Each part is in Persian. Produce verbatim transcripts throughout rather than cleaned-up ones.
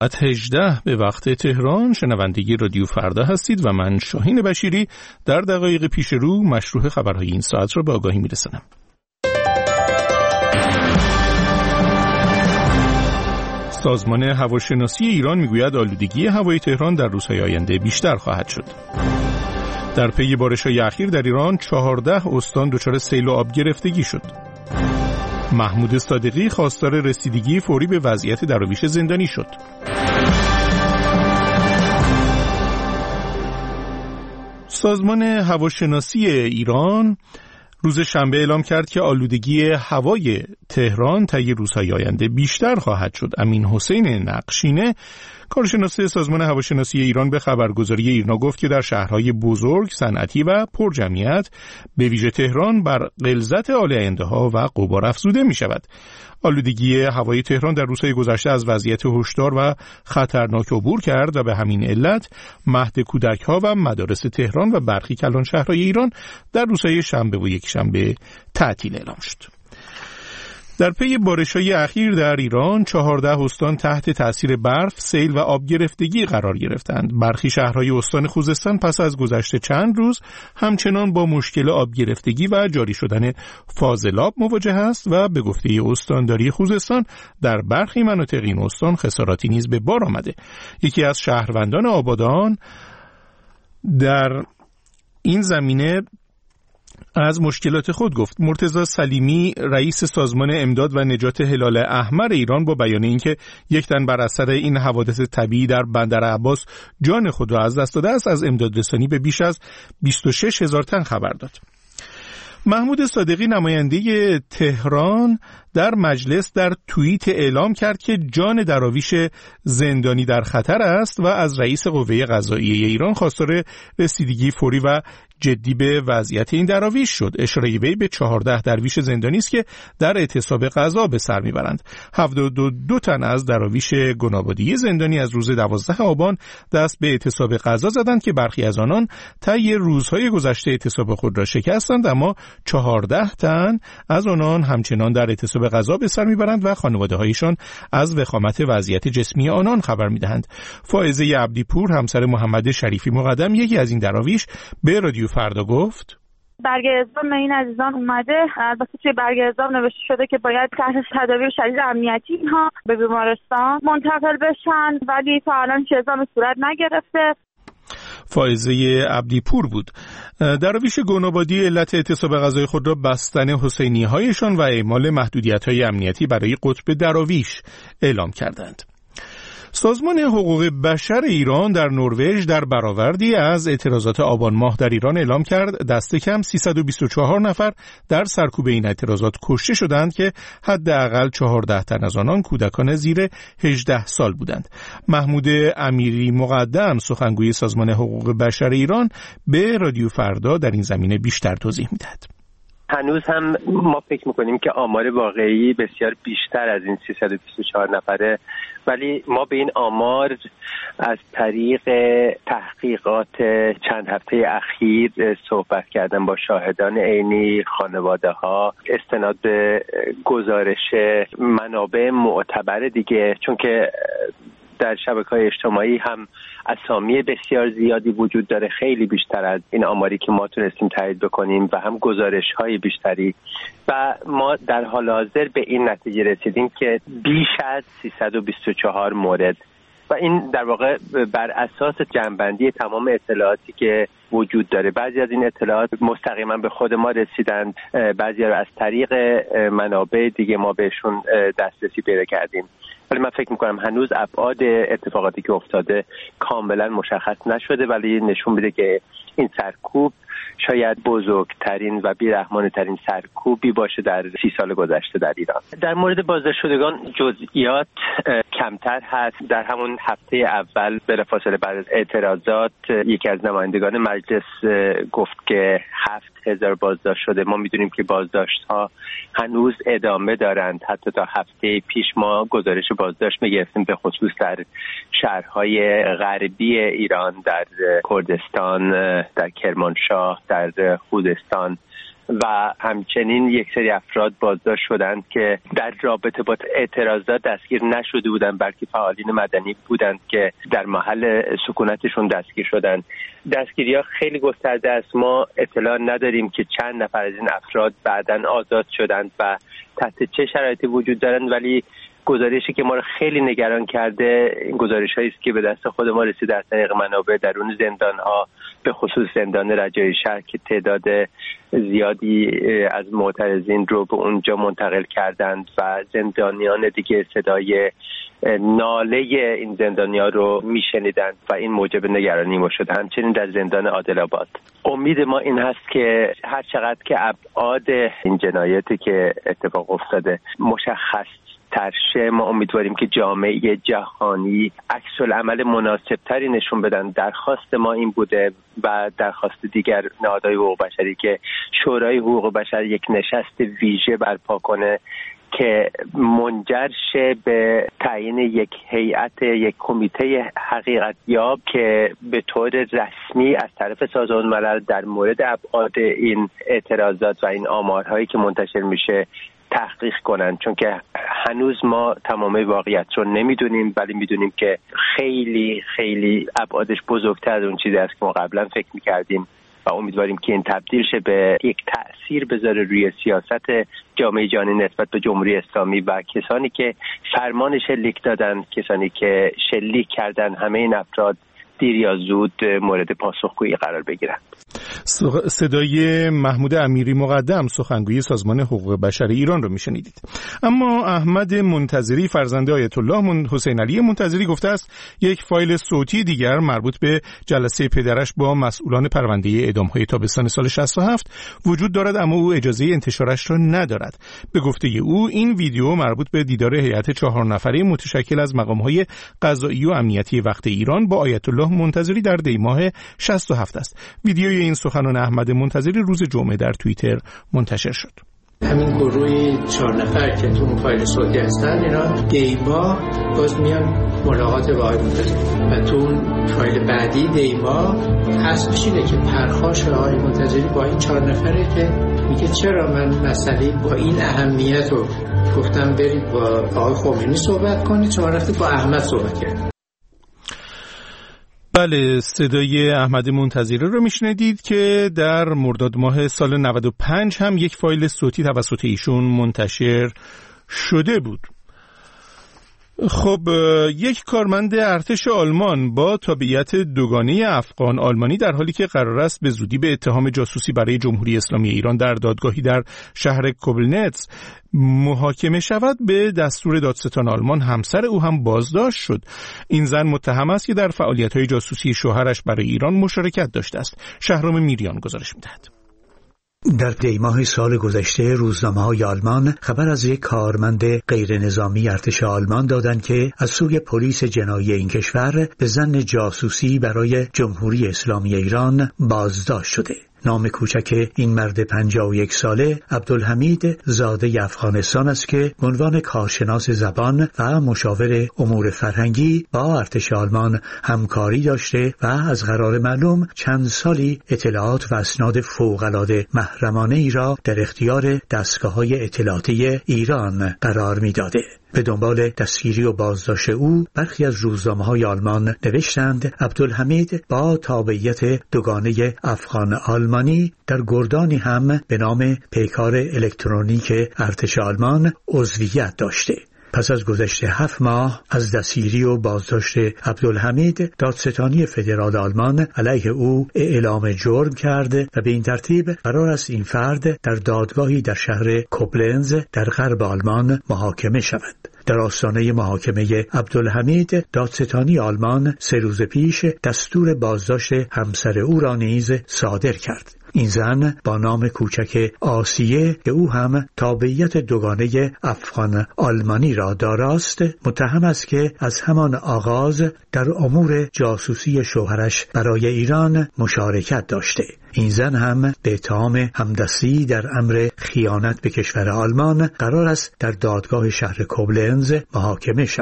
ساعت هجده به وقت تهران شنوندگی رادیو فردا هستید و من شاهین بشیری در دقایق پیش رو مشروع خبرهای این ساعت را به آگاهی میرسانم. سازمان هواشناسی ایران میگوید آلودگی هوای تهران در روزهای آینده بیشتر خواهد شد. در پی بارش‌های اخیر در ایران چهارده استان دچار سیل و آب گرفتگی شد. محمود صادقی خواستار رسیدگی فوری به وضعیت دراویش زندانی شد. سازمان هواشناسی ایران روز شنبه اعلام کرد که آلودگی هوای تهران طی روزهای آینده بیشتر خواهد شد. امین حسین نقشینه کارشناس سازمان هواشناسی ایران به خبرگزاری ایرنا گفت که در شهرهای بزرگ، صنعتی و پرجمعیت به ویژه تهران بر غلظت آلاینده‌ها و غبار افزوده می شود. آلودگی هوای تهران در روزهای گذشته از وضعیت هشدار و خطرناک عبور کرد و به همین علت مهد کودک‌ها و مدارس تهران و برخی کلان شهرهای ایران در روزهای شنبه و یکشنبه تعطیل اعلام شد. در پی بارش‌های اخیر در ایران چهارده استان تحت تأثیر برف، سیل و آب گرفتگی قرار گرفتند. برخی شهرهای استان خوزستان پس از گذشت چند روز همچنان با مشکل آب گرفتگی و جاری شدن فاضلاب مواجه است و به گفته استانداری خوزستان در برخی مناطق این استان خساراتی نیز به بار آمده. یکی از شهروندان آبادان در این زمینه از مشکلات خود گفت. مرتضی سلیمی رئیس سازمان امداد و نجات هلال احمر ایران با بیان اینکه یک تن بر اثر این حوادث طبیعی در بندر عباس جان خود را از دست داده است از امداد رسانی به بیش از بیست و شش هزار تن خبر داد. محمود صادقی نماینده تهران در مجلس در توییت اعلام کرد که جان دراویش زندانی در خطر است و از رئیس قوه قضاییه ایران خواستار رسیدگی فوری و جدی به وضعیت این دراویش شد. اشاره وی به چهارده درویش زندانی است که در اعتصاب قضا به سر میبرند. هفتاد و دو تن از دراویش گنابادی زندانی از روز دوازده آبان دست به اعتصاب قضا زدند که برخی از آنان طی روزهای گذشته اعتصاب خود را شکستند، اما چهارده تن از آنان همچنان در اعتصاب قضا به سر میبرند و خانواده‌هایشان از وخامت وضعیت جسمی آنان خبر میدهند. فائزه عبدیپور همسر محمد شریفی مقدم یکی از این دراویش به رادیو فردا گفت: برگ اعزام این عزیزان اومده، البته توی برگ اعزام نوشته شده که باید تحت تدابیر شدید امنیتی اینها به بیمارستان منتقل بشن، ولی تا الان هیچ اعزامی صورت نگرفته. فائزه عبدیپور بود. دراویش گنابادی علت اعتصاب غذای خود را بستن حسینی هایشان و اعمال محدودیت های امنیتی برای قطب دراویش اعلام کردند. سازمان حقوق بشر ایران در نروژ در برآوردی از اعتراضات آبان ماه در ایران اعلام کرد دست کم سیصد و بیست و چهار نفر در سرکوب این اعتراضات کشته شدند که حداقل چهارده تن از آنان کودکان زیر هجده سال بودند. محمود امیری مقدم سخنگوی سازمان حقوق بشر ایران به رادیو فردا در این زمینه بیشتر توضیح می‌دهد. هنوز هم ما فکر میکنیم که آمار واقعی بسیار بیشتر از این سیصد و بیست و چهار نفره، ولی ما به این آمار از طریق تحقیقات چند هفته اخیر صحبت کردن با شاهدان عینی، خانواده ها، استناد به گزارش منابع معتبر دیگه، چون که در شبکه‌های اجتماعی هم اسامی بسیار زیادی وجود داره، خیلی بیشتر از این آماری که ما تونستیم تایید بکنیم و هم گزارش‌های بیشتری، و ما در حال حاضر به این نتیجه رسیدیم که بیش از سیصد و بیست و چهار مورد، و این در واقع بر اساس جمع‌بندی تمام اطلاعاتی که وجود داره. بعضی از این اطلاعات مستقیما به خود ما رسیدند، بعضی رو از طریق منابع دیگه ما بهشون دسترسی پیدا کردیم، ولی من فکر میکنم هنوز ابعاد اتفاقاتی که افتاده کاملا مشخص نشده، ولی نشون میده که این سرکوب شاید بزرگترین و بیرحمانه ترین سرکوبی باشه در سی سال گذشته در ایران. در مورد بازداشت شدگان جزئیات کمتر هست. در همون هفته اول بلافاصله بعد از اعتراضات یکی از نمایندگان مجلس گفت که هفت هزار بازداشت شده. ما میدونیم که بازداشت ها هنوز ادامه دارند. حتی تا هفته پیش ما گزارش بازداشت میگرفتیم به خصوص در شهرهای غربی ایران، در کردستان، در کرمانشاه، در خوزستان و همچنین یک سری افراد بازداشت شدند که در رابطه با اعتراضات دستگیر نشده بودند، بلکه فعالین مدنی بودند که در محل سکونتشون دستگیر شدند. دستگیری‌ها خیلی گسترده است. ما اطلاع نداریم که چند نفر از این افراد بعداً آزاد شدند و تحت چه شرایطی وجود دارند، ولی گزارشی که ما رو خیلی نگران کرده این گزارش‌هایی است که به دست خود ما رسید در طریق منابع درون زندان‌ها، به خصوص زندان رجایی شهر که تعداد زیادی از معترضین رو به اونجا منتقل کردند و زندانیان دیگه صدای ناله این زندانیان رو میشنیدند و این موجب نگرانی ما شد. همچنین در زندان عادل‌آباد امید ما این هست که هر چقدر که ابعاد این جنایتی که اتفاق افتاده مشخص ترشه، ما امیدواریم که جامعه جهانی عکس العمل مناسب تری نشون بدن. درخواست ما این بوده و درخواست دیگر نهادهای حقوق بشری که شورای حقوق بشر یک نشست ویژه برپا کنه که منجر شه به تعیین یک هیئت، یک کمیته حقیقتیاب که به طور رسمی از طرف سازمان ملل در مورد ابعاد این اعتراضات و این آمارهایی که منتشر میشه تحقیق کنن، چون که هنوز ما تمامی واقعیت رو نمیدونیم، ولی میدونیم که خیلی خیلی ابعادش بزرگتر از اون چیزی است که ما قبلا فکر میکردیم و امیدواریم که این تبدیل شه به یک تأثیر بذاره روی سیاست جامعه جهانی نسبت به جمهوری اسلامی و کسانی که فرمان شلیک دادن، کسانی که شلیک کردن، همه این افراد دیر یا زود مورد پاسخگویی قرار بگیرند. صدای محمود امیری مقدم، سخنگوی سازمان حقوق بشر ایران رو میشنیدید. اما احمد منتظری فرزند آیت الله حسین علی منتظری گفته است یک فایل صوتی دیگر مربوط به جلسه پدرش با مسئولان پرونده اعدام‌های تابستان سال شصت و هفت وجود دارد، اما او اجازه انتشارش را ندارد. به گفته او این ویدیو مربوط به دیدار هیئت چهار نفره متشکل از مقام‌های قضایی و امنیتی وقت ایران با آیت الله منتظری در دی ماه شصت و هفت است. ویدیوی این سخنان احمد منتظری روز جمعه در توییتر منتشر شد. همین گروه چهار نفر که تو اون فایل صوتی هستن اینا دیما باز میان ملاقات با آقای منتظری و تو اون فایل بعدی دیما هست اینه که پرخاش آقای منتظری با این چهار نفره که میگه چرا من مسئله با این اهمیت رو گفتم برید با آقای خمینی صحبت کنید، شما رفتید با احمد صحبت کردید. بله، صدای احمد منتظری رو میشنیدید که در مرداد ماه سال نود و پنج هم یک فایل صوتی توسط ایشون منتشر شده بود. خب، یک کارمند ارتش آلمان با تابعیت دوگانه افغان آلمانی در حالی که قرار است به زودی به اتهام جاسوسی برای جمهوری اسلامی ایران در دادگاهی در شهر کوبلنتس محاکمه شود، به دستور دادستان آلمان همسر او هم بازداشت شد. این زن متهم است که در فعالیت‌های جاسوسی شوهرش برای ایران مشارکت داشته است. شهرام میریان گزارش می‌دهد. در دی ماه سال گذشته روزنامه‌های آلمان خبر از یک کارمند غیر نظامی ارتش آلمان دادند که از سوی پلیس جنایی این کشور به ظن جاسوسی برای جمهوری اسلامی ایران بازداشت شده. نام کوچک این مرد پنجاه و یک ساله عبدالحمید زاده افغانستان است که به عنوان کارشناس زبان و مشاور امور فرهنگی با ارتش آلمان همکاری داشته و از قرار معلوم چند سالی اطلاعات و اسناد فوق‌العاده محرمانه ای را در اختیار دستگاه‌های اطلاعاتی ایران قرار می‌داده. به دنبال دستگیری و بازداشت او برخی از روزنامه‌های آلمان نوشتند عبدالحمید با تابعیت دوگانه افغان آلمانی در گردانی هم به نام پیکار الکترونیک ارتش آلمان عضویت داشته. پس از گذشت هفت ماه از دستگیری و بازداشت عبدالحمید، دادستانی فدرال آلمان علیه او اعلام جرم کرد و به این ترتیب قرار است این فرد در دادگاهی در شهر کوبلنز در غرب آلمان محاکمه شود. در آستانه محاکمه عبدالحمید، دادستانی آلمان سه روز پیش دستور بازداشت همسر او را نیز صادر کرد. این زن با نام کوچک آسیه که او هم تابعیت دوگانه افغان آلمانی را داراست، متهم است که از همان آغاز در امور جاسوسی شوهرش برای ایران مشارکت داشته. این زن هم به اتهام همدستی در امر خیانت به کشور آلمان قرار است در دادگاه شهر کوبلنز محاکمه شود.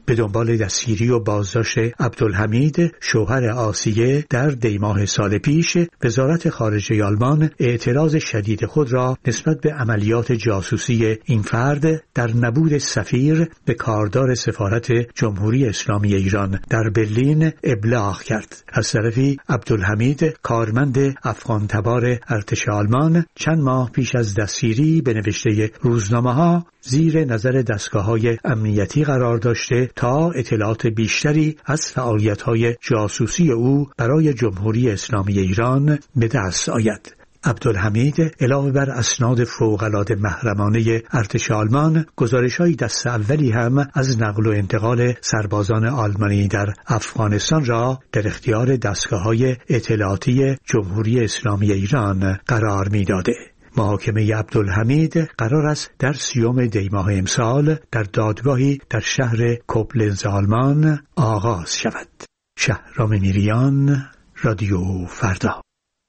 به دنبال دستگیری و بازداشت عبدالحمید شوهر آسیه در دیماه سال پیش، وزارت خارجه آلمان اعتراض شدید خود را نسبت به عملیات جاسوسی این فرد در نبود سفیر به کاردار سفارت جمهوری اسلامی ایران در برلین ابلاغ کرد. از طرفی عبدالحمید کارمند افغان تبار ارتش آلمان چند ماه پیش از دستگیری به نوشته روزنامه‌ها زیر نظر دستگاه‌های امنیتی قرار داشته تا اطلاعات بیشتری از فعالیت‌های جاسوسی او برای جمهوری اسلامی ایران به دست آید. عبدالحمید علاوه بر اسناد فوق‌العاده محرمانه ارتش آلمان، گزارش‌های دست اولی هم از نقل و انتقال سربازان آلمانی در افغانستان را در اختیار دستگاه‌های اطلاعاتی جمهوری اسلامی ایران قرار می‌داده. محاکمه عبدالحمید قرار است در سیوم دیماه امسال در دادگاهی در شهر کوبلنز آلمان آغاز شود. شهرام میریان، رادیو فردا.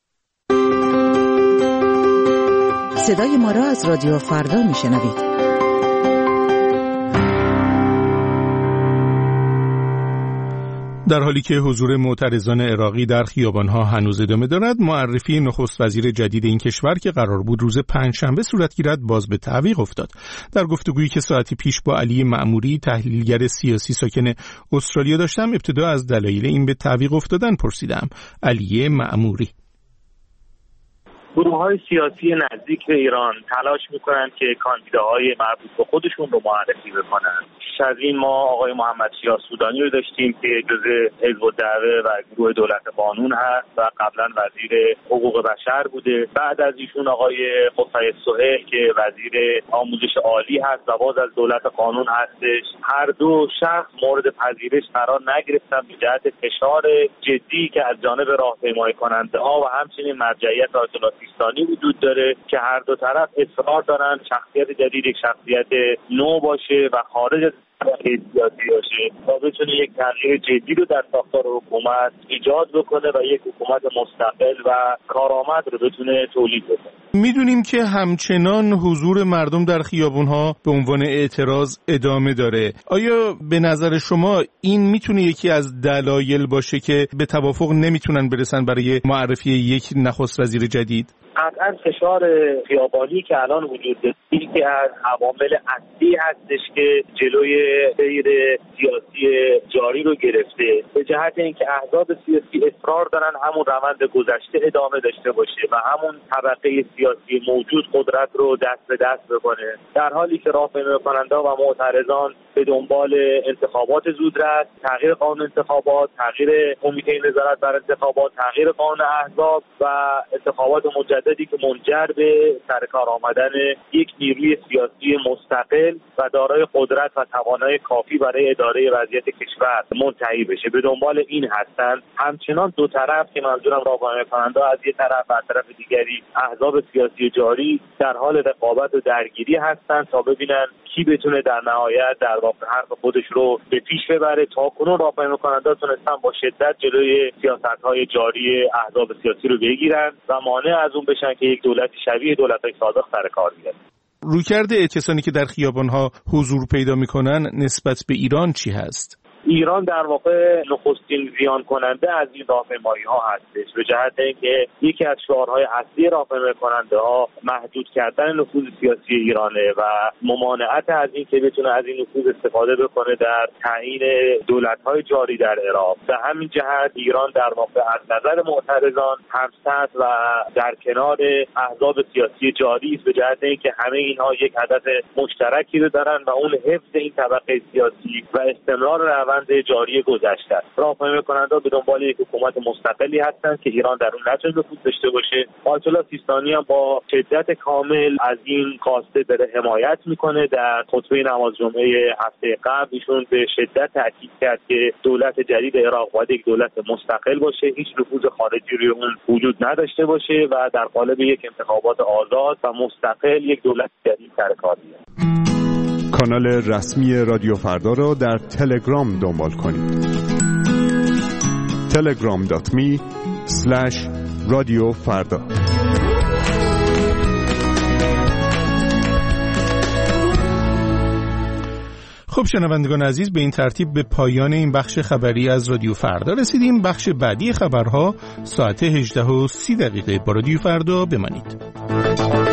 صدای ما را از رادیو فردا میشنوید. در حالی که حضور معترضان عراقی در خیابان‌ها هنوز ادامه دارد، معرفی نخست وزیر جدید این کشور که قرار بود روز پنجشنبه صورت گیرد باز به تعویق افتاد. در گفتگویی که ساعتی پیش با علی معموری، تحلیلگر سیاسی ساکن استرالیا داشتم، ابتدا از دلایل این به تعویق افتادن پرسیدم. علی معموری: گروه‌های سیاسی نزدیک به ایران تلاش می‌کنند که کاندیداهای مربوط به خودشون رو معرفی بکنن. پیش از این ما آقای محمد شیعه سودانی رو داشتیم که جزء حزب الدعوه و گروه دولت قانون هست و قبلا وزیر حقوق بشر بوده. بعد از ایشون آقای قصی سهیل که وزیر آموزش عالی هست و باز از دولت قانون هستش. هر دو شخص مورد پذیرش قرار نگرفتن به جهت فشار جدی که از جانب راهپیمایی کننده‌ها و همچنین مرجعیت آیت الله سیستانی وجود داره که هر دو طرف اصرار دارن شخصیت جدید یک شخصیت نو باشه و خارج از سیاسی باشه و بتونه یک تغییر جدی رو در ساختار حکومت ایجاد بکنه و یک حکومت مستقل و کارآمد رو بتونه تولید بکنه. میدونیم که همچنان حضور مردم در خیابون‌ها به عنوان اعتراض ادامه داره. آیا به نظر شما این میتونه یکی از دلایل باشه که به توافق نمیتونن برسن برای معرفی یک نخست وزیر جدید؟ قطعا فشار خیابانی که الان وجود داره که از عوامل اصلی هستش که جلوی سیر سیاسی جاری رو گرفته، به جهت اینکه احزاب سیاسی اصرار دارن همون روند گذشته ادامه داشته باشه و همون طبقه سیاسی موجود قدرت رو دست به دست بکنه، در حالی که راهپیمایی کننده‌ها و معترضان به دنبال انتخابات زودرس، تغییر قانون انتخابات، تغییر کمیته نظارت بر انتخابات، تغییر قانون احزاب و انتخابات مجددی که منجر به سرکار آمدن یک نیروی سیاسی مستقل و دارای قدرت و توانایی کافی برای اداره وضعیت کشور منتهی بشه، به دنبال این هستند. همچنان دو طرف که منظورم راهپیمایی کننده از یک طرف و از طرف دیگری احزاب سیاسی جاری در حال رقابت و درگیری هستند تا ببینن کی بتونه در نهایت در واقع حرف خودش رو به پیش ببره. تاکنون راهپیمایی کننده تونستن با شدت جلوی سیاست‌های جاری احزاب سیاسی رو بگیرن و مانع از اون بشن که یک دولت شبیه دولت‌های سابق سر کار بیاد. رویکرد کسانی که در خیابان‌ها حضور پیدا می‌کنن نسبت به ایران چی هست؟ ایران در واقع نخستین زیان کننده از این راهپیمایی ها هستش، به جهت اینکه یکی از شعارهای اصلی راهپیمایی کننده ها محدود کردن نفوذ سیاسی ایرانه و ممانعت از این که بتونه از این نفوذ استفاده بکنه در تعیین دولت‌های جاری در عراق. به همین جهت ایران در واقع از نظر معترضان همسط و در کنار احزاب سیاسی جاری است، به جهت اینکه همه اینها یک هدف مشترکی رو دارن و اون حفظ این طبقه سیاسی و استمرار روند جاری گذشته است. راهپیمایی کننده به دنبال یک حکومت مستقلی هستند که ایران در اون نتونه نفوذ داشته باشه. آیت الله سیستانی هم با شدت کامل از این خواسته داره حمایت میکنه. در خطبه نماز جمعه هفته قبل ایشون به شدت تاکید کرد که دولت جدید عراق باید یک دولت مستقل باشه، هیچ نفوذ خارجی روی اون وجود نداشته باشه و در قالب یک انتخابات آزاد و مستقل یک دولت جدید سر کار بیاد. کانال رسمی رادیو فردا را در تلگرام دنبال کنید. تلگرام دات می اسلش رادیو فردا. خب شنوندگان عزیز، به این ترتیب به پایان این بخش خبری از رادیو فردا رسیدیم. بخش بعدی خبرها ساعت هجده و سی دقیقه با رادیو فردا بمانید.